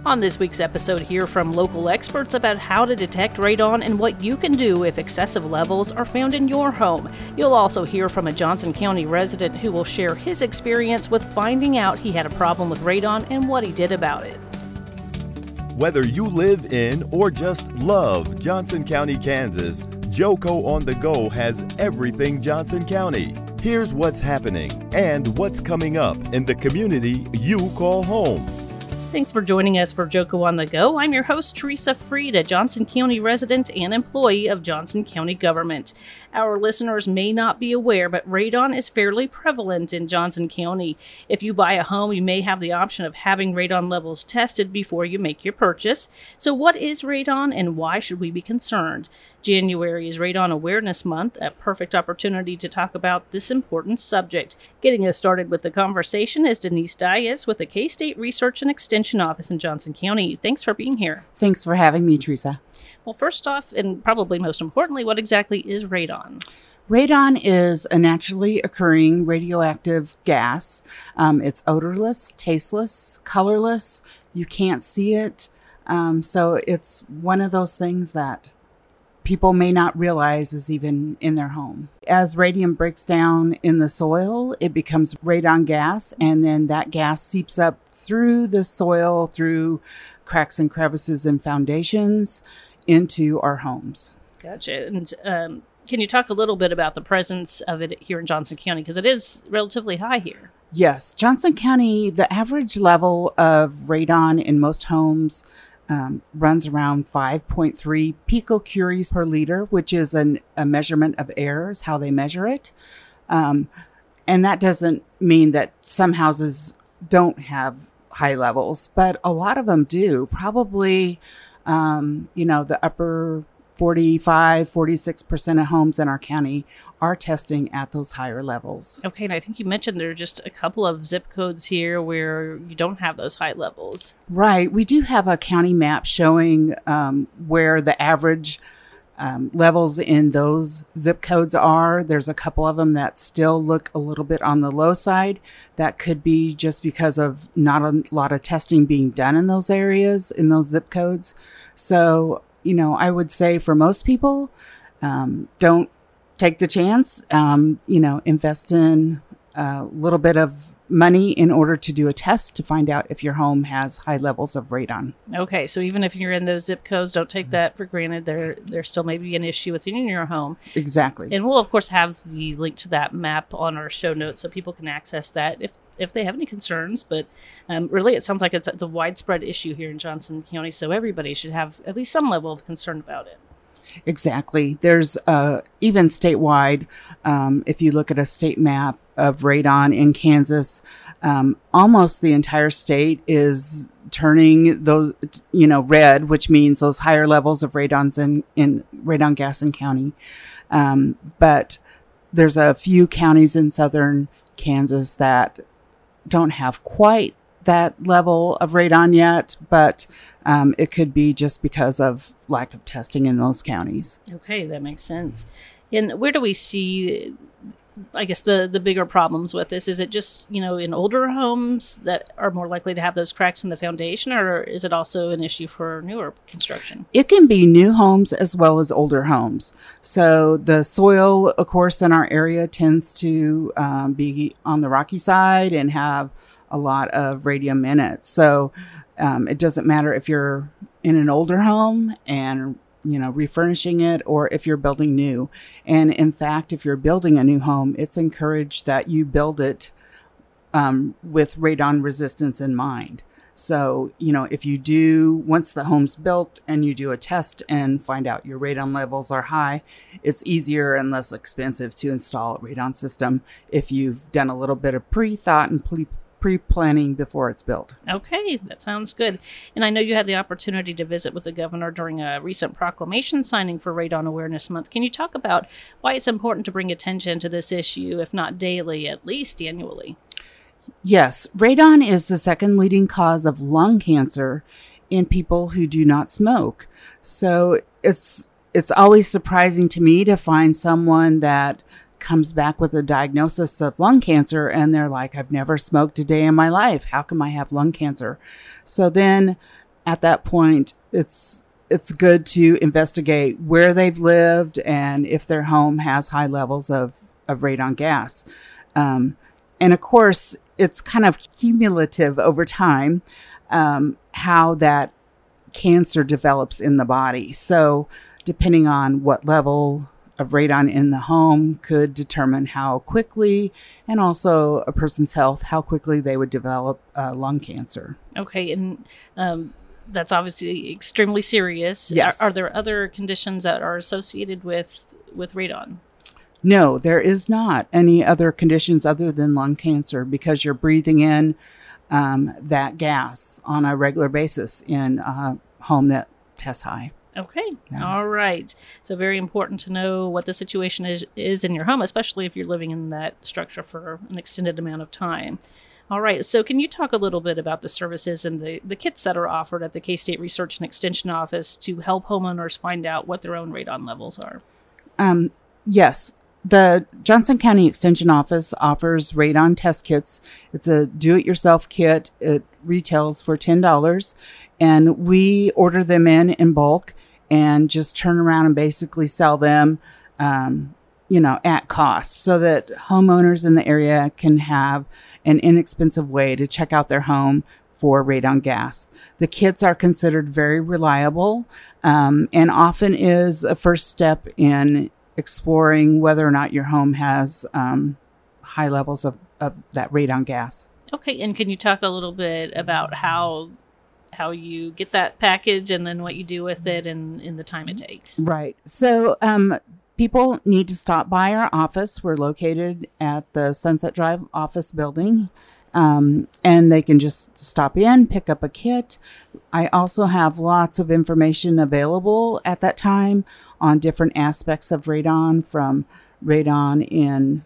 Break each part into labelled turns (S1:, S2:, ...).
S1: On this week's episode, hear from local experts about how to detect radon and what you can do if excessive levels are found in your home. You'll also hear from a Johnson County resident who will share his experience with finding out he had a problem with radon and what he did about it.
S2: Whether you live in or just love Johnson County, Kansas, Joco on the Go has everything Johnson County. Here's what's happening and what's coming up in the community you call home.
S1: Thanks for joining us for Joco on the Go. I'm your host, Teresa Freed, a Johnson County resident and employee of Johnson County government. Our listeners may not be aware, but radon is fairly prevalent in Johnson County. If you buy a home, you may have the option of having radon levels tested before you make your purchase. So what is radon and why should we be concerned? January is Radon Awareness Month, a perfect opportunity to talk about this important subject. Getting us started with the conversation is Denise Dias with the K-State Research and Extension Office in Johnson County. Thanks for being here.
S3: Thanks for having me, Teresa.
S1: Well, first off, and probably most importantly, what exactly is radon?
S3: Radon is a naturally occurring radioactive gas. It's odorless, tasteless, colorless. You can't see it. So it's one of those things that people may not realize is even in their home. As radium breaks down in the soil, it becomes radon gas, and then that gas seeps up through the soil, through cracks and crevices and foundations into our homes.
S1: Gotcha. And can you talk a little bit about the presence of it here in Johnson County? Because it is relatively high here.
S3: Yes. Johnson County, the average level of radon in most homes runs around 5.3 picocuries per liter, which is a measurement of air, is how they measure it. And that doesn't mean that some houses don't have high levels, but a lot of them do. Probably, the upper 46% of homes in our county are testing at those higher levels.
S1: Okay, and I think you mentioned there are just a couple of zip codes here where you don't have those high levels.
S3: Right. We do have a county map showing where the average levels in those zip codes are. There's a couple of them that still look a little bit on the low side. That could be just because of not a lot of testing being done in those areas, in those zip codes. So, I would say for most people, don't take the chance, invest in a little bit of money in order to do a test to find out if your home has high levels of radon.
S1: Okay, so even if you're in those zip codes, don't take that for granted. There still may be an issue within your home.
S3: Exactly.
S1: And we'll, of course, have the link to that map on our show notes so people can access that if they have any concerns. But really, it sounds like it's a widespread issue here in Johnson County, so everybody should have at least some level of concern about it.
S3: Exactly. There's even statewide, if you look at a state map of radon in Kansas, almost the entire state is turning those, red, which means those higher levels of radons in radon gas in county. But there's a few counties in southern Kansas that don't have quite that level of radon yet, but it could be just because of lack of testing in those counties.
S1: Okay, that makes sense. And where do we see, I guess, the bigger problems with this? Is it just, in older homes that are more likely to have those cracks in the foundation, or is it also an issue for newer construction?
S3: It can be new homes as well as older homes. So the soil, of course, in our area tends to be on the rocky side and have a lot of radium in it. So it doesn't matter if you're in an older home and refurnishing it, or if you're building new. And in fact, if you're building a new home, it's encouraged that you build it with radon resistance in mind. So, if you do, once the home's built and you do a test and find out your radon levels are high, it's easier and less expensive to install a radon system if you've done a little bit of pre-thought and pre-planning before it's built.
S1: Okay, that sounds good. And I know you had the opportunity to visit with the governor during a recent proclamation signing for Radon Awareness Month. Can you talk about why it's important to bring attention to this issue, if not daily, at least annually?
S3: Yes, radon is the second leading cause of lung cancer in people who do not smoke. So it's always surprising to me to find someone that comes back with a diagnosis of lung cancer and they're like, I've never smoked a day in my life. How come I have lung cancer? So then at that point, it's good to investigate where they've lived and if their home has high levels of radon gas. And of course, it's kind of cumulative over time, how that cancer develops in the body. So depending on what level of radon in the home could determine how quickly, and also a person's health, how quickly they would develop lung cancer.
S1: Okay, and that's obviously extremely serious.
S3: Yes.
S1: Are there other conditions that are associated with radon?
S3: No, there is not any other conditions other than lung cancer, because you're breathing in that gas on a regular basis in a home that tests high.
S1: Okay.
S3: Yeah.
S1: All right. So very important to know what the situation is in your home, especially if you're living in that structure for an extended amount of time. All right. So can you talk a little bit about the services and the kits that are offered at the K-State Research and Extension Office to help homeowners find out what their own radon levels are?
S3: Yes. The Johnson County Extension Office offers radon test kits. It's a do-it-yourself kit. It retails for $10, and we order them in bulk and just turn around and basically sell them, at cost, so that homeowners in the area can have an inexpensive way to check out their home for radon gas. The kits are considered very reliable, and often is a first step in exploring whether or not your home has high levels of that radon gas.
S1: Okay, and can you talk a little bit about how you get that package and then what you do with it and the time it takes?
S3: Right. So people need to stop by our office. We're located at the Sunset Drive office building, and they can just stop in, pick up a kit. I also have lots of information available at that time on different aspects of radon, from radon in,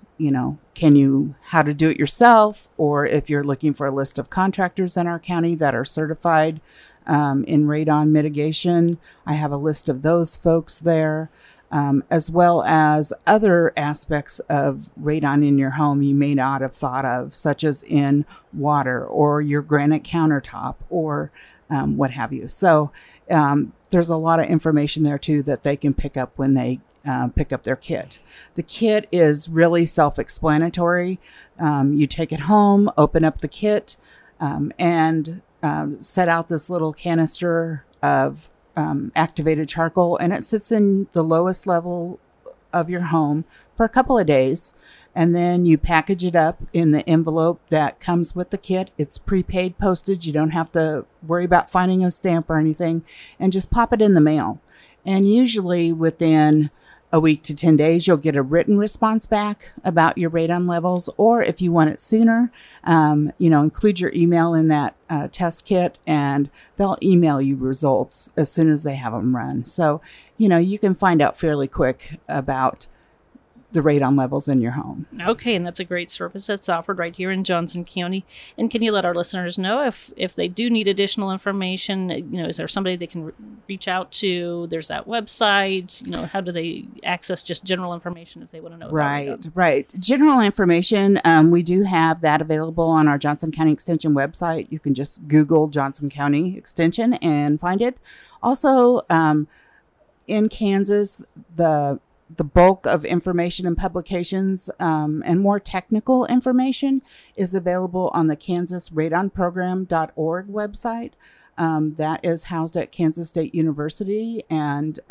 S3: how to do it yourself, or if you're looking for a list of contractors in our county that are certified in radon mitigation, I have a list of those folks there, as well as other aspects of radon in your home you may not have thought of, such as in water or your granite countertop or what have you. So there's a lot of information there too that they can pick up when they pick up their kit. The kit is really self-explanatory. You take it home, open up the kit, and set out this little canister of activated charcoal, and it sits in the lowest level of your home for a couple of days. And then you package it up in the envelope that comes with the kit. It's prepaid postage. You don't have to worry about finding a stamp or anything, and just pop it in the mail. And usually within a week to 10 days, you'll get a written response back about your radon levels. Or if you want it sooner, include your email in that test kit, and they'll email you results as soon as they have them run. So, you can find out fairly quick about the radon levels in your home.
S1: Okay, and that's a great service that's offered right here in Johnson County. And can you let our listeners know if they do need additional information? Is there somebody they can reach out to? There's that website. How do they access just general information if they want to know?
S3: Right. General information. We do have that available on our Johnson County Extension website. You can just Google Johnson County Extension and find it. Also, in Kansas, the bulk of information and publications and more technical information is available on the kansasradonprogram.org website. That is housed at Kansas State University. And,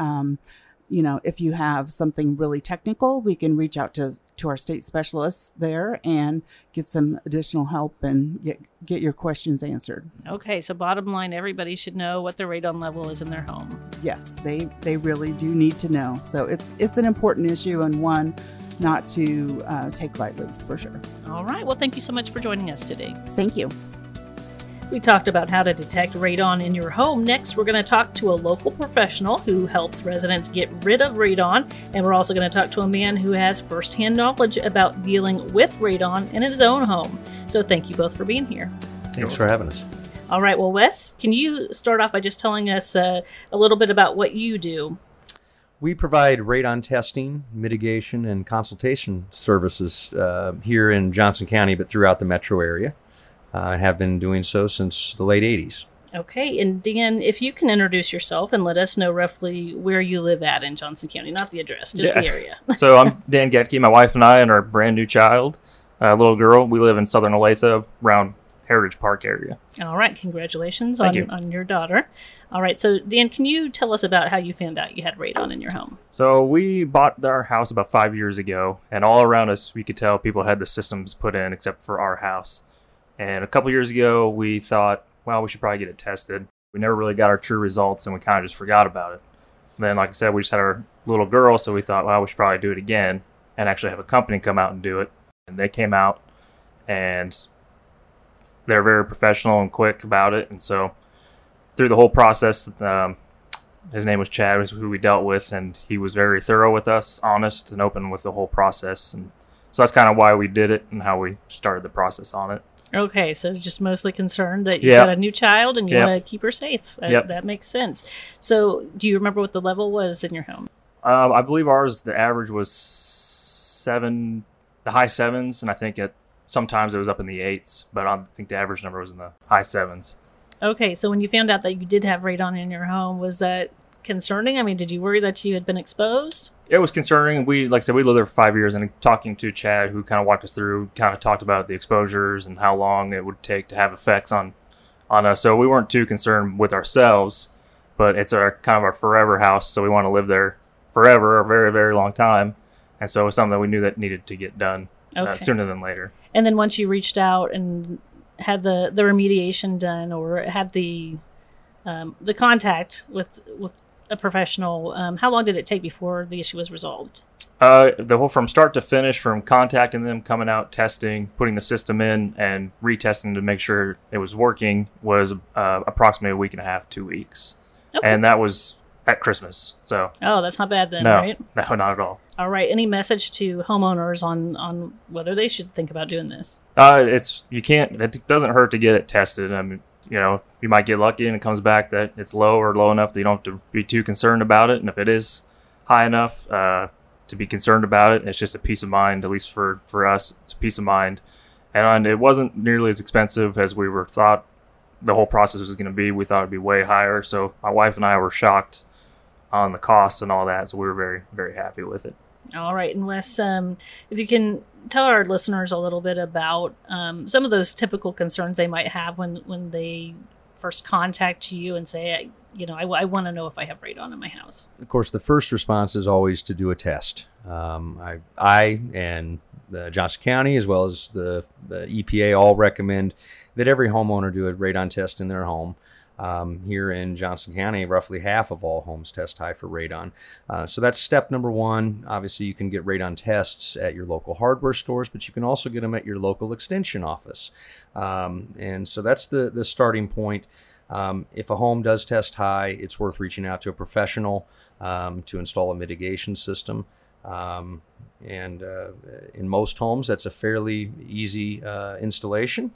S3: if you have something really technical, we can reach out to our state specialists there and get some additional help and get your questions answered.
S1: Okay, so bottom line, everybody should know what the radon level is in their home.
S3: Yes, they really do need to know. So it's an important issue, and one not to take lightly, for sure.
S1: All right. Well, thank you so much for joining us today.
S3: Thank you.
S1: We talked about how to detect radon in your home. Next, we're going to talk to a local professional who helps residents get rid of radon. And we're also going to talk to a man who has firsthand knowledge about dealing with radon in his own home. So thank you both for being here.
S4: Thanks for having us.
S1: All right. Well, Wes, can you start off by just telling us a little bit about what you do?
S4: We provide radon testing, mitigation, and consultation services here in Johnson County, but throughout the metro area. And have been doing so since the late 80s.
S1: Okay, and Dan, if you can introduce yourself and let us know roughly where you live at in Johnson County, not the address, just the area.
S5: So I'm Dan Getke. My wife and I and our brand new child, a little girl. We live in Southern Olathe, around Heritage Park area.
S1: All right, congratulations
S5: Thank you.
S1: on your daughter. All right, so Dan, can you tell us about how you found out you had radon in your home?
S5: So we bought our house about 5 years ago, and all around us we could tell people had the systems put in except for our house. And a couple years ago we thought, well, we should probably get it tested. We never really got our true results, and we kind of just forgot about it. And then, like I said, we just had our little girl, so we thought, well, we should probably do it again and actually have a company come out and do it. And they came out, and they're very professional and quick about it. And so through the whole process, his name was Chad, who we dealt with, and he was very thorough with us, honest and open with the whole process. And so that's kind of why we did it and how we started the process on it.
S1: Okay, so just mostly concerned that you've got a new child and you want to keep her safe. That makes sense. So do you remember what the level was in your home?
S5: I believe ours, the average was 7, the high 7s, and I think sometimes it was up in the 8s, but I think the average number was in the high 7s.
S1: Okay, so when you found out that you did have radon in your home, was that concerning? I mean, did you worry that you had been exposed?
S5: It was concerning. Like I said, we lived there for 5 years, and talking to Chad, who kind of walked us through, kind of talked about the exposures and how long it would take to have effects on us. So we weren't too concerned with ourselves, but it's kind of our forever house, so we want to live there forever, a very, very long time. And so it was something that we knew that needed to get done sooner than later. And
S1: then once you reached out and had the remediation done, or had the contact with a professional, how long did it take before the issue was resolved?
S5: The whole from start to finish, from contacting them, coming out, testing, putting the system in, and retesting to make sure it was working, was approximately a week and a half, 2 weeks. Okay. And that was at Christmas. So
S1: that's not bad then,
S5: no,
S1: right?
S5: No, not at all.
S1: All right. Any message to homeowners on whether they should think about doing this?
S5: It doesn't hurt to get it tested. I mean, you might get lucky and it comes back that it's low or low enough that you don't have to be too concerned about it. And if it is high enough to be concerned about it, it's just a peace of mind. At least for us, it's a peace of mind. And it wasn't nearly as expensive as we thought the whole process was going to be. We thought it'd be way higher. So my wife and I were shocked on the cost and all that. So we were very, very happy with it.
S1: All right. And Wes, if you can tell our listeners a little bit about some of those typical concerns they might have when they first contact you and say, I want to know if I have radon in my house.
S4: Of course, the first response is always to do a test. I and Johnson County, as well as the EPA, all recommend that every homeowner do a radon test in their home. Here in Johnson County, roughly half of all homes test high for radon. So that's step number one. Obviously, you can get radon tests at your local hardware stores, but you can also get them at your local extension office. And so that's the starting point. If a home does test high, it's worth reaching out to a professional to install a mitigation system. And in most homes, that's a fairly easy installation.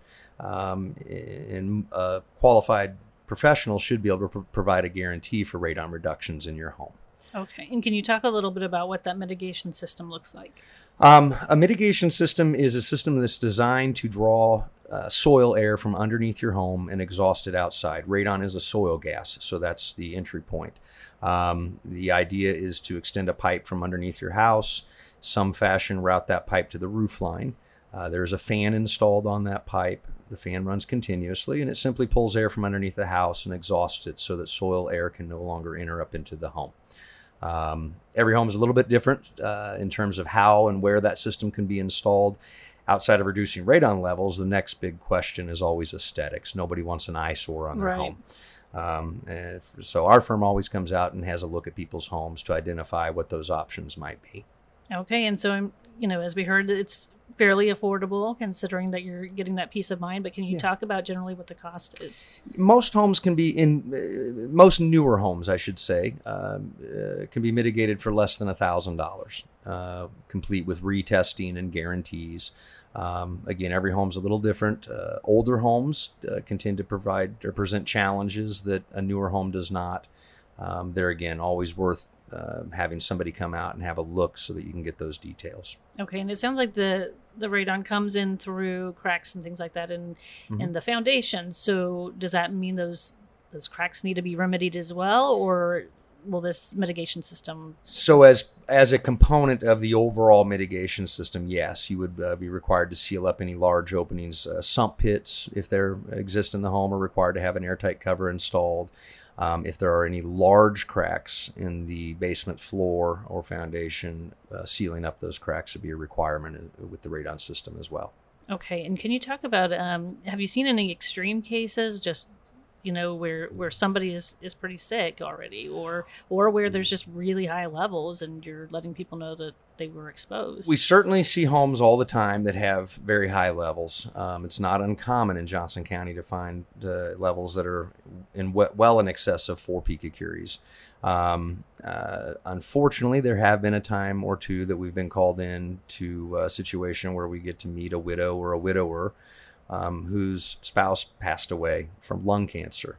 S4: And qualified professionals should be able to provide a guarantee for radon reductions in your home.
S1: Okay. And can you talk a little bit about what that mitigation system looks like?
S4: A mitigation system is a system that's designed to draw soil air from underneath your home and exhaust it outside. Radon is a soil gas, so that's the entry point. The idea is to extend a pipe from underneath your house, some fashion route that pipe to the roof line. There's a fan installed on that pipe. The fan runs continuously, and it simply pulls air from underneath the house and exhausts it so that soil air can no longer enter up into the home. Every home is a little bit different in terms of how and where that system can be installed. Outside of reducing radon levels, the next big question is always aesthetics. Nobody wants an eyesore on their home. So our firm always comes out and has a look at people's homes to identify what those options might be. Okay,
S1: and so, as we heard, it's fairly affordable considering that you're getting that peace of mind, but can you talk about generally what the cost is?
S4: Most homes can be most newer homes, I should say, can be mitigated for less than $1,000, complete with retesting and guarantees. Again, every home's a little different. Older homes can tend to provide or present challenges that a newer home does not. They're, again, always worth having somebody come out and have a look so that you can get those details.
S1: Okay, and it sounds like the radon comes in through cracks and things like that in the foundation. So does that mean those those cracks need to be remedied as well, or will this mitigation system?
S4: So as a component of the overall mitigation system, yes, you would be required to seal up any large openings. Sump pits, if they exist in the home, are required to have an airtight cover installed. If there are any large cracks in the basement floor or foundation, sealing up those cracks would be a requirement with the radon system as well.
S1: Okay, and can you talk about, have you seen any extreme cases, just, where somebody is pretty sick already, or where there's just really high levels and you're letting people know that they were exposed?
S4: We certainly see homes all the time that have very high levels. It's not uncommon in Johnson County to find levels that are well in excess of 4 picocuries. Unfortunately, there have been a time or two that we've been called in to a situation where we get to meet a widow or a widower whose spouse passed away from lung cancer.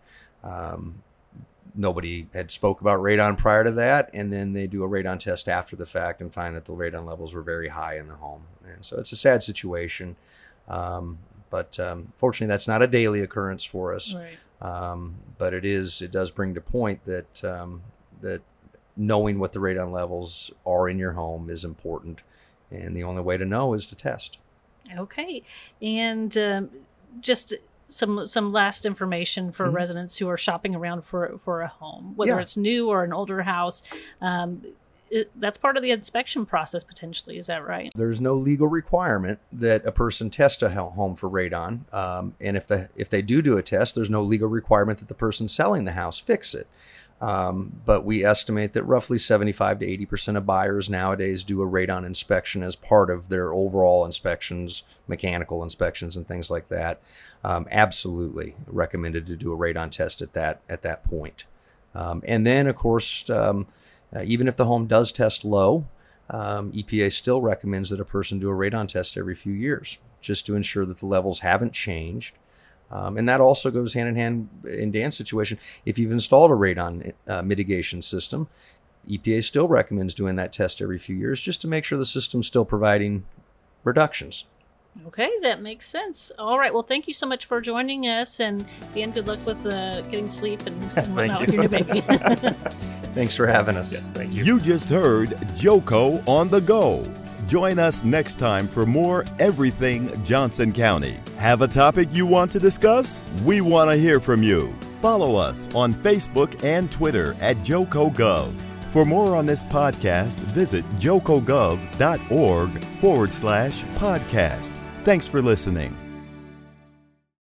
S4: Nobody had spoke about radon prior to that, and then they do a radon test after the fact and find that the radon levels were very high in the home. And so it's a sad situation, but fortunately that's not a daily occurrence for us.
S1: Right.
S4: But it does bring to point that that knowing what the radon levels are in your home is important, and the only way to know is to test.
S1: Okay, and just some last information for residents who are shopping around for a home, whether it's new or an older house. That's part of the inspection process potentially. Is that right? There's
S4: no legal requirement that a person test a home for radon. And if they do a test, there's no legal requirement that the person selling the house fix it. But we estimate that roughly 75 to 80% of buyers nowadays do a radon inspection as part of their overall inspections, mechanical inspections and things like that. Absolutely recommended to do a radon test at that point. And then, of course, even if the home does test low, EPA still recommends that a person do a radon test every few years, just to ensure that the levels haven't changed. And that also goes hand in hand in Dan's situation. If you've installed a radon mitigation system, EPA still recommends doing that test every few years, just to make sure the system's still providing reductions.
S1: Okay, that makes sense. All right. Well, thank you so much for joining us. And Dan, good luck with getting sleep and whatnot with your new baby.
S4: Thanks for having us.
S5: Yes, thank you.
S2: You just heard Joco on the Go. Join us next time for more Everything Johnson County. Have a topic you want to discuss? We want to hear from you. Follow us on Facebook and Twitter at JocoGov. For more on this podcast, visit jocogov.org/podcast. Thanks for listening.